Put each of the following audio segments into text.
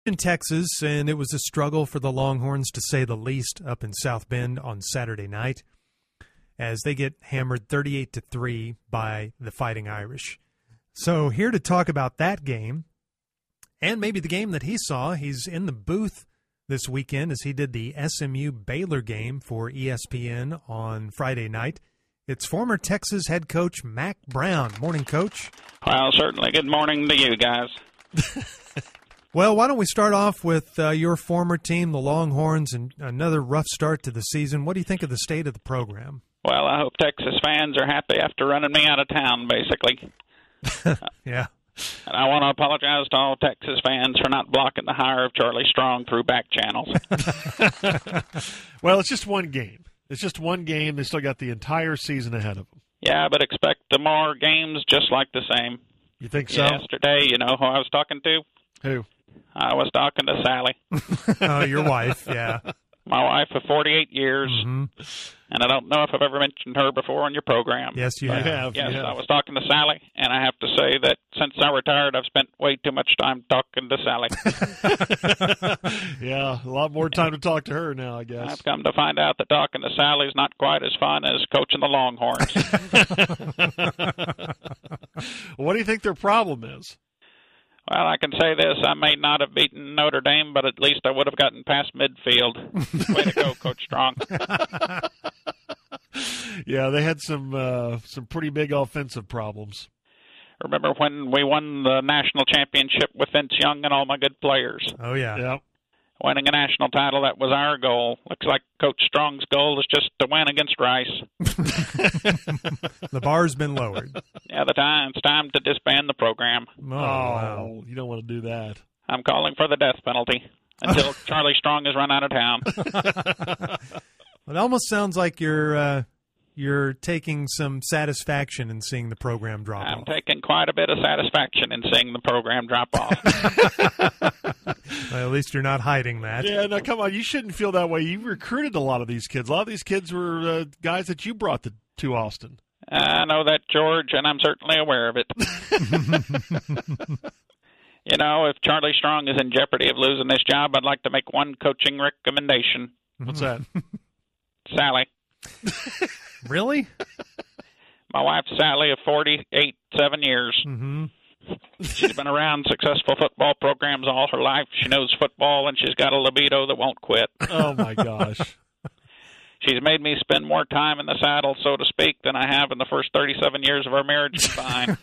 in Texas, and it was a struggle for the Longhorns, to say the least, up in South Bend on Saturday night, as they get hammered 38-3 by the Fighting Irish. So here to talk about that game, and maybe the game that he saw, he's in the booth this weekend as he did the SMU Baylor game for ESPN on Friday night. It's former Texas head coach Mack Brown. Morning, Coach. Well, certainly good morning to you guys. Well, why don't we start off with your former team, the Longhorns, and another rough start to the season. What do you think of the state of the program? Well, I hope Texas fans are happy after running me out of town, basically. Yeah. And I want to apologize to all Texas fans for not blocking the hire of Charlie Strong through back channels. Well, it's just one game. It's just one game. They still got the entire season ahead of them. Yeah, but expect more games just like the same. You think so? Yesterday, you know who I was talking to? Who? I was talking to Sally. Oh, your wife, yeah. My wife of 48 years, Mm-hmm. and I don't know if I've ever mentioned her before on your program. Yes, you I have. have. Yes, yeah. I was talking to Sally, and I have to say that since I retired, I've spent way too much time talking to Sally. Yeah, a lot more time to talk to her now, I guess. I've come to find out that talking to Sally's not quite as fun as coaching the Longhorns. What do you think their problem is? Well, I can say this. I may not have beaten Notre Dame, but at least I would have gotten past midfield. Way to go, Coach Strong. Yeah, they had some pretty big offensive problems. Remember when we won the national championship with Vince Young and all my good players? Oh, yeah. Yeah. Winning a national title, that was our goal. Looks like Coach Strong's goal is just to win against Rice. The bar's been lowered. Yeah, it's time to disband the program. Oh, wow. You don't want to do that. I'm calling for the death penalty until Charlie Strong is run out of town. It almost sounds like you're taking some satisfaction in seeing the program drop I'm off. taking quite a bit of satisfaction in seeing the program drop off. Well, at least you're not hiding that. Yeah, no, come on. You shouldn't feel that way. You recruited a lot of these kids. A lot of these kids were guys that you brought to Austin. I know that, George, and I'm certainly aware of it. You know, if Charlie Strong is in jeopardy of losing this job, I'd like to make one coaching recommendation. What's that? Sally. Really? My wife, Sally, of 7 years. Mm-hmm. She's been around successful football programs all her life. She knows football, and she's got a libido that won't quit. Oh, my gosh. She's made me spend more time in the saddle, so to speak, than I have in the first 37 years of our marriage combined.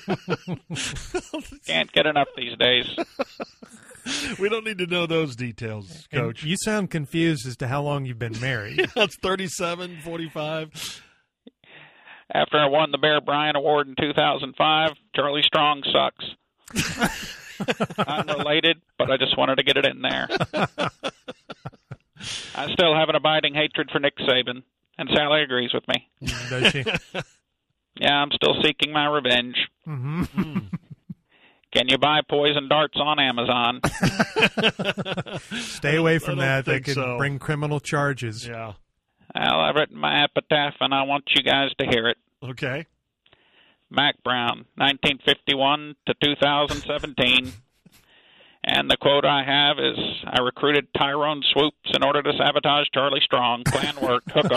Can't get enough these days. We don't need to know those details, Coach. And you sound confused as to how long you've been married. That's 37, 45. After I won the Bear Bryant Award in 2005, Charlie Strong sucks. I'm related, but I just wanted to get it in there. I still have an abiding hatred for Nick Saban, and Sally agrees with me. Does she? Yeah, I'm still seeking my revenge. Mm-hmm. Can you buy poison darts on Amazon? Stay away from I don't that. They think could so. bring criminal charges. Yeah. Well, I've written my epitaph, and I want you guys to hear it. Okay. Mack Brown, 1951 to 2017. And the quote I have is, I recruited Tyrone Swoops in order to sabotage Charlie Strong. Plan worked. Hook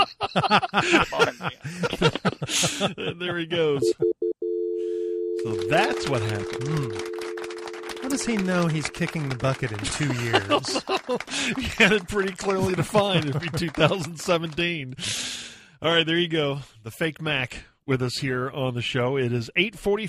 'em. And there he goes. So that's what happened. How does he know he's kicking the bucket in 2 years? He had it pretty clearly defined. It'd be 2017. All right, there you go. The fake Mac with us here on the show. It is 8:45.